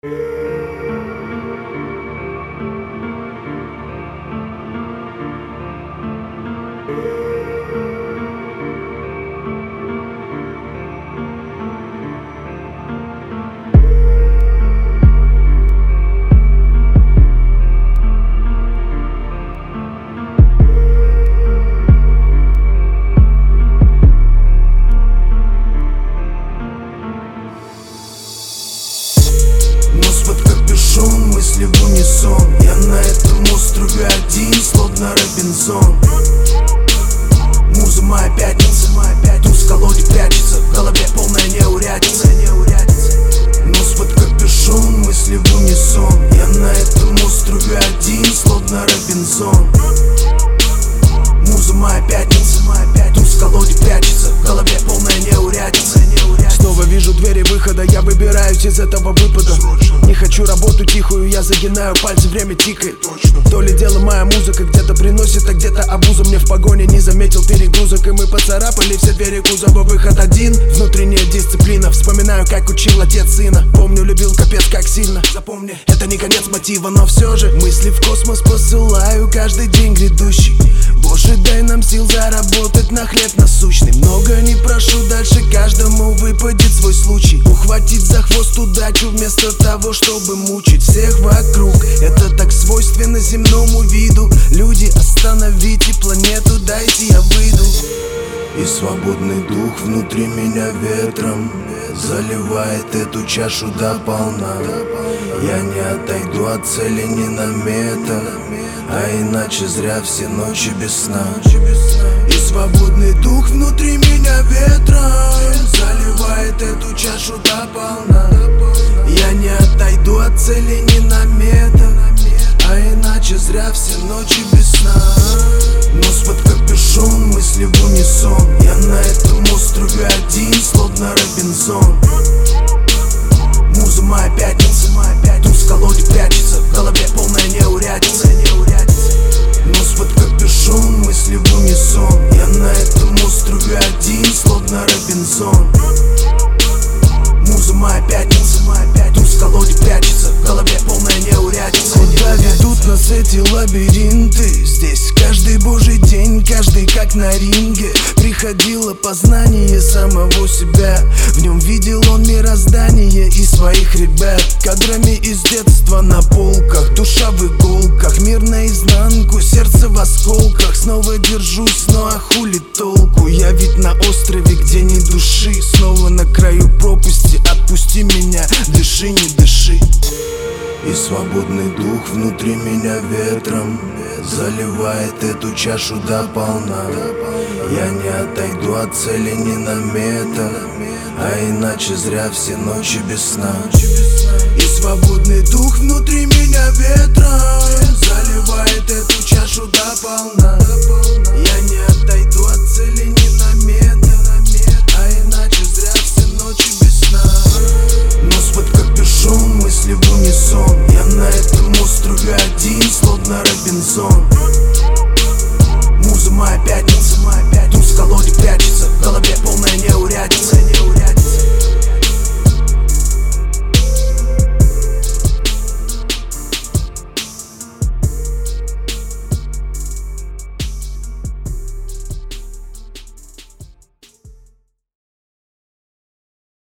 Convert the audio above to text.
Нос под капюшон, мысли в унисон. Я на этом острове один, словно Робинзон. Муза моя пятница, туз в колоде прячется, в голове полная неурядица. Нос под капюшон, мысли в унисон. Я на этом острове один, словно Робинзон. Муза моя пятница, туз в колоде прячется, в голове полная неурядица. Снова вижу двери выхода, я выбираюсь из этого выпада. Не хочу работу тихую, я загинаю пальцы, время тикает. То ли дело моя музыка где-то приносит, а где-то обуза. Мне в погоне не заметил перегрузок, и мы поцарапали все двери кузова. Выход один, внутренняя дисциплина. Вспоминаю, как учил отец сына. Помню, любил капец как сильно. Запомни, это не конец мотива, но все же мысли в космос посылаю каждый день грядущий. Боже, дай нам сил заработать на хлеб насущный. Много не прошу, дальше каждому выпадет свой случай. Ухватить за хвост удачу вместо того, чтобы мучить всех вокруг. Это так свойственно земному виду. Люди, остановите планету, дайте я выйду. И свободный дух внутри меня ветром заливает эту чашу до полна. Я не отойду от цели ни на метр, а иначе зря все ночи без сна. И свободный дух внутри меня ветром заливает эту чашу до полна. Я не отойду от цели ни на метр, а иначе зря все ночи без сна. Нос под капюшон, мысли в унисон. Я на этом острове один, словно Робинзон. Муза моя пятница, туз в колоде прячется, в голове полная неурядица. Нос под капюшон, мысли в унисон. Я на этом острове один, словно Робинзон. Муза моя пятница, туз в колоде прячется, в голове полная неурядица. Куда ведут нас эти лабиринты? Здесь каждый божий день, каждый как на ринге. Приходило познание самого себя. В нем видел он мироздание и своих ребят. Кадрами из детства на полках, душа в иголках, мир наизнанку, сердце в осколках. Снова держусь, но а хули толку? Я ведь на острове, где ни души. Снова на краю пропасти, отпусти меня, дыши, не дыши. И свободный дух внутри меня ветром заливает эту чашу до полна. Я не отойду от цели ни на метр, а иначе зря все ночи без сна. И свободный дух внутри меня ветром заливает эту чашу до полна. Я не отойду от цели ни на метр, а иначе зря все ночи без сна. Нос под капюшон, мысли в унисон. Я на этом острове один, словно Робинзон.